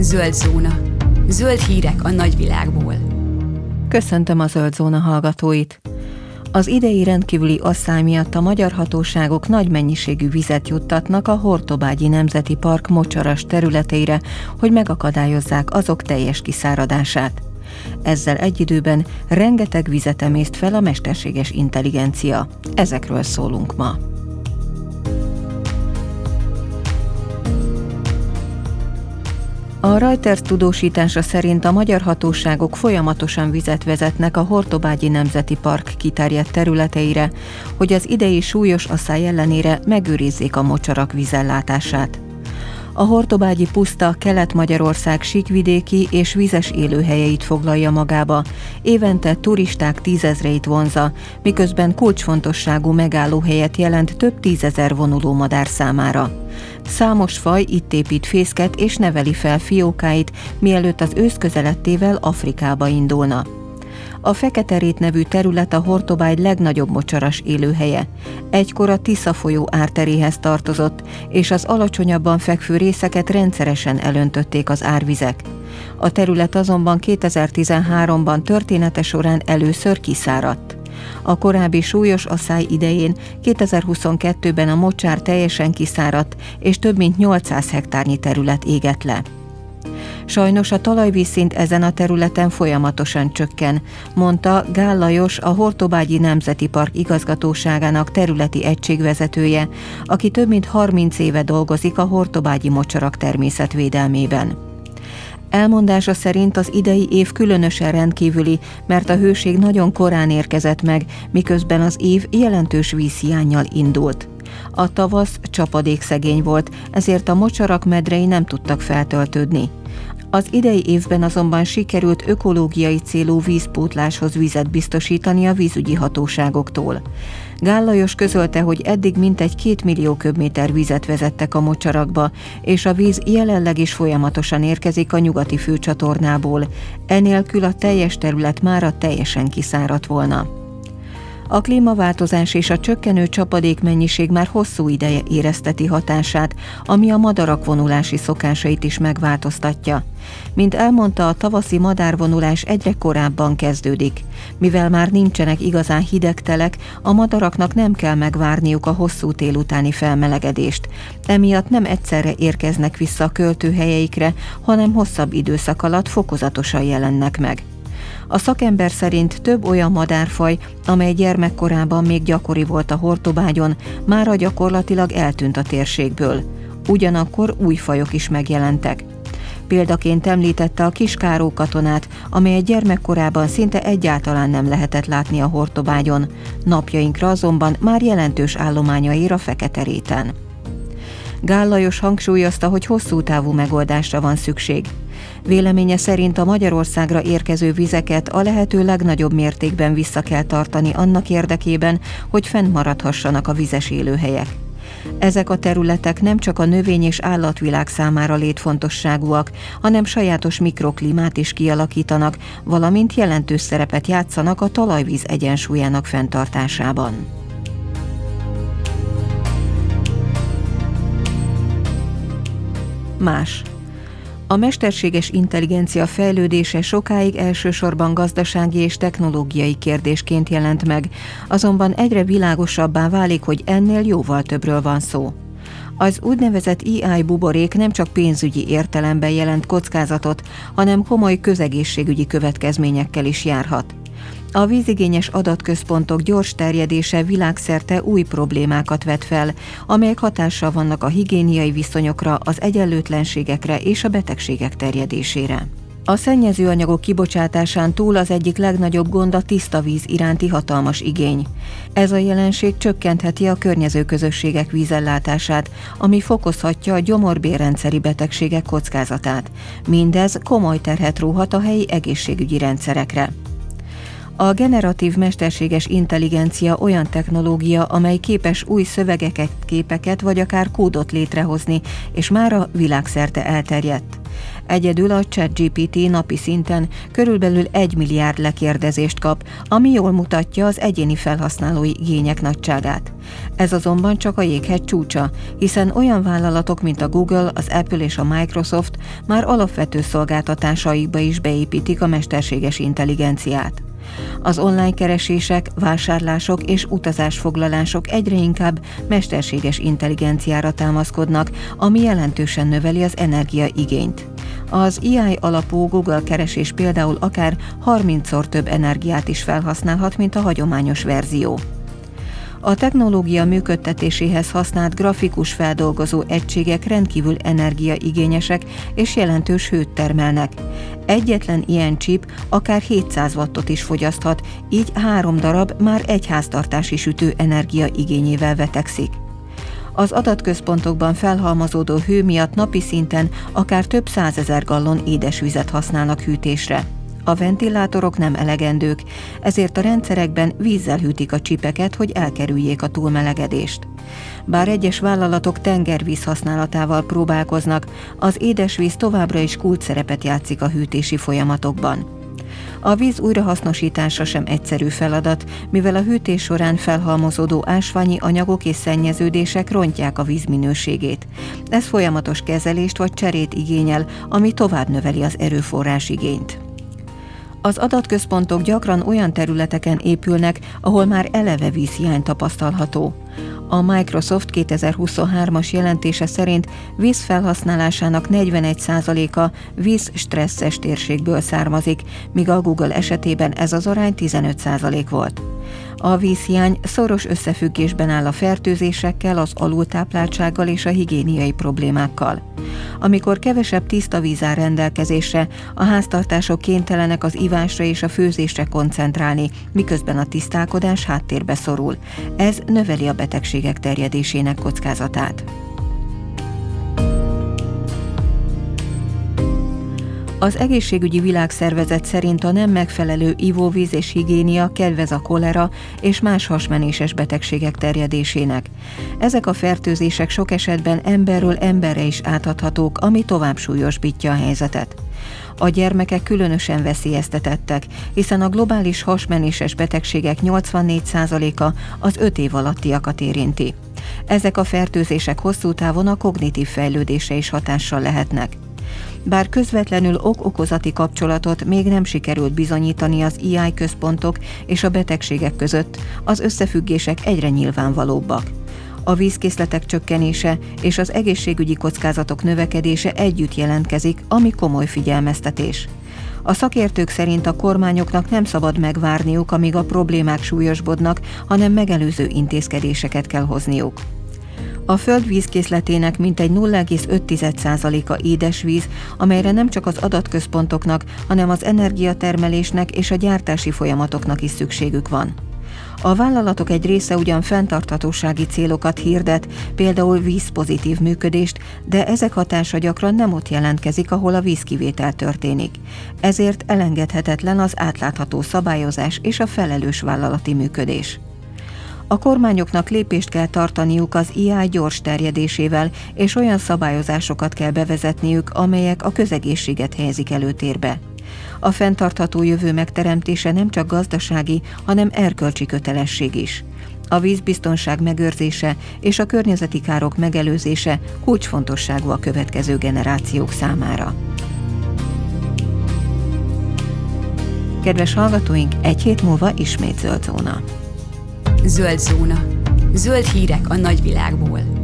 Zöld zóna. Zöld hírek a nagyvilágból. Köszöntöm a Zöld Zóna hallgatóit! Az idei rendkívüli asszály miatt a magyar hatóságok nagy mennyiségű vizet juttatnak a Hortobágyi Nemzeti Park mocsaras területeire, hogy megakadályozzák azok teljes kiszáradását. Ezzel egy időben rengeteg vizet emészt fel a mesterséges intelligencia. Ezekről szólunk ma. A Reuters tudósítása szerint a magyar hatóságok folyamatosan vizet vezetnek a Hortobágyi Nemzeti Park kiterjedt területeire, hogy az idei súlyos asszály ellenére megőrizzék a mocsarak vízellátását. A Hortobágyi puszta Kelet-Magyarország síkvidéki és vízes élőhelyeit foglalja magába, évente turisták tízezreit vonzza, miközben kulcsfontosságú megállóhelyet jelent több tízezer vonulómadár számára. Számos faj itt épít fészket és neveli fel fiókáit, mielőtt az ősz közelettével Afrikába indulna. A Fekete-rét nevű terület a Hortobágy legnagyobb mocsaras élőhelye. Egykor a Tisza folyó árteréhez tartozott, és az alacsonyabban fekvő részeket rendszeresen elöntötték az árvizek. A terület azonban 2013-ban története során először kiszáradt. A korábbi súlyos asszály idején 2022-ben a mocsár teljesen kiszáradt, és több mint 800 hektárnyi terület égett le. Sajnos a talajvízszint ezen a területen folyamatosan csökken, mondta Gál Lajos, a Hortobágyi Nemzeti Park igazgatóságának területi egységvezetője, aki több mint 30 éve dolgozik a hortobágyi mocsarak természetvédelmében. Elmondása szerint az idei év különösen rendkívüli, mert a hőség nagyon korán érkezett meg, miközben az év jelentős vízhiánnyal indult. A tavasz csapadékszegény volt, ezért a mocsarak medrei nem tudtak feltöltődni. Az idei évben azonban sikerült ökológiai célú vízpótláshoz vizet biztosítani a vízügyi hatóságoktól. Gál Lajos közölte, hogy eddig mintegy 2 millió köbméter vizet vezettek a mocsarakba, és a víz jelenleg is folyamatosan érkezik a nyugati főcsatornából. Enélkül a teljes terület mára teljesen kiszáradt volna. A klímaváltozás és a csökkenő csapadékmennyiség már hosszú ideje érezteti hatását, ami a madarak vonulási szokásait is megváltoztatja. Mint elmondta, a tavaszi madárvonulás egyre korábban kezdődik. Mivel már nincsenek igazán hideg telek, a madaraknak nem kell megvárniuk a hosszú tél utáni felmelegedést. Emiatt nem egyszerre érkeznek vissza a költőhelyeikre, hanem hosszabb időszak alatt fokozatosan jelennek meg. A szakember szerint több olyan madárfaj, amely gyermekkorában még gyakori volt a Hortobágyon, mára gyakorlatilag eltűnt a térségből. Ugyanakkor új fajok is megjelentek. Példaként említette a kiskárókatonát, amely gyermekkorában szinte egyáltalán nem lehetett látni a Hortobágyon. Napjainkra azonban már jelentős állománya ér a Fekete-réten. Gál Lajos hangsúlyozta, hogy hosszú távú megoldásra van szükség. Véleménye szerint a Magyarországra érkező vizeket a lehető legnagyobb mértékben vissza kell tartani annak érdekében, hogy fennmaradhassanak a vizes élőhelyek. Ezek a területek nem csak a növény- és állatvilág számára létfontosságúak, hanem sajátos mikroklímát is kialakítanak, valamint jelentős szerepet játszanak a talajvíz egyensúlyának fenntartásában. Más. A mesterséges intelligencia fejlődése sokáig elsősorban gazdasági és technológiai kérdésként jelent meg, azonban egyre világosabbá válik, hogy ennél jóval többről van szó. Az úgynevezett AI buborék nem csak pénzügyi értelemben jelent kockázatot, hanem komoly közegészségügyi következményekkel is járhat. A vízigényes adatközpontok gyors terjedése világszerte új problémákat vet fel, amelyek hatással vannak a higiéniai viszonyokra, az egyenlőtlenségekre és a betegségek terjedésére. A szennyezőanyagok kibocsátásán túl az egyik legnagyobb gond a tiszta víz iránti hatalmas igény. Ez a jelenség csökkentheti a környező közösségek vízellátását, ami fokozhatja a gyomorbérrendszeri betegségek kockázatát. Mindez komoly terhet róhat a helyi egészségügyi rendszerekre. A generatív mesterséges intelligencia olyan technológia, amely képes új szövegeket, képeket vagy akár kódot létrehozni, és mára világszerte elterjedt. Egyedül a ChatGPT napi szinten körülbelül 1 milliárd lekérdezést kap, ami jól mutatja az egyéni felhasználói igények nagyságát. Ez azonban csak a jéghegy csúcsa, hiszen olyan vállalatok, mint a Google, az Apple és a Microsoft már alapvető szolgáltatásaikba is beépítik a mesterséges intelligenciát. Az online keresések, vásárlások és utazásfoglalások egyre inkább mesterséges intelligenciára támaszkodnak, ami jelentősen növeli az energiaigényt. Az AI alapú Google keresés például akár 30-szor több energiát is felhasználhat, mint a hagyományos verzió. A technológia működtetéséhez használt grafikus feldolgozó egységek rendkívül energiaigényesek és jelentős hőt termelnek. Egyetlen ilyen chip akár 700 wattot is fogyaszthat, így 3 darab már egy háztartási sütő energiaigényével vetekszik. Az adatközpontokban felhalmozódó hő miatt napi szinten akár több 100 000 gallon édesvizet használnak hűtésre. A ventilátorok nem elegendők, ezért a rendszerekben vízzel hűtik a csipeket, hogy elkerüljék a túlmelegedést. Bár egyes vállalatok tengervíz használatával próbálkoznak, az édesvíz továbbra is kulcsszerepet játszik a hűtési folyamatokban. A víz újrahasznosítása sem egyszerű feladat, mivel a hűtés során felhalmozódó ásványi anyagok és szennyeződések rontják a víz minőségét. Ez folyamatos kezelést vagy cserét igényel, ami tovább növeli az erőforrás igényt. Az adatközpontok gyakran olyan területeken épülnek, ahol már eleve vízhiány tapasztalható. A Microsoft 2023-as jelentése szerint víz felhasználásának 41%-a vízstresszes térségből származik, míg a Google esetében ez az arány 15% volt. A vízhiány szoros összefüggésben áll a fertőzésekkel, az alultápláltsággal és a higiéniai problémákkal. Amikor kevesebb tiszta víz áll rendelkezésre, a háztartások kénytelenek az ivásra és a főzésre koncentrálni, miközben a tisztálkodás háttérbe szorul. Ez növeli a betegségek terjedésének kockázatát. Az Egészségügyi Világszervezet szerint a nem megfelelő ivóvíz és higiénia kedvez a kolera és más hasmenéses betegségek terjedésének. Ezek a fertőzések sok esetben emberről emberre is átadhatók, ami tovább súlyosbítja a helyzetet. A gyermekek különösen veszélyeztetettek, hiszen a globális hasmenéses betegségek 84%-a az 5 év alattiakat érinti. Ezek a fertőzések hosszú távon a kognitív fejlődésre is hatással lehetnek. Bár közvetlenül ok-okozati kapcsolatot még nem sikerült bizonyítani az AI központok és a betegségek között, az összefüggések egyre nyilvánvalóbbak. A vízkészletek csökkenése és az egészségügyi kockázatok növekedése együtt jelentkezik, ami komoly figyelmeztetés. A szakértők szerint a kormányoknak nem szabad megvárniuk, amíg a problémák súlyosbodnak, hanem megelőző intézkedéseket kell hozniuk. A Föld vízkészletének mintegy 0,5%-a édesvíz, amelyre nem csak az adatközpontoknak, hanem az energiatermelésnek és a gyártási folyamatoknak is szükségük van. A vállalatok egy része ugyan fenntarthatósági célokat hirdet, például vízpozitív működést, de ezek hatása gyakran nem ott jelentkezik, ahol a vízkivétel történik. Ezért elengedhetetlen az átlátható szabályozás és a felelős vállalati működés. A kormányoknak lépést kell tartaniuk az AI gyors terjedésével, és olyan szabályozásokat kell bevezetniük, amelyek a közegészséget helyezik előtérbe. A fenntartható jövő megteremtése nem csak gazdasági, hanem erkölcsi kötelesség is. A vízbiztonság megőrzése és a környezeti károk megelőzése kulcsfontosságú a következő generációk számára. Kedves hallgatóink, egy hét múlva ismét Zöld Zóna. Zöld Zóna. Zöld hírek a nagyvilágból.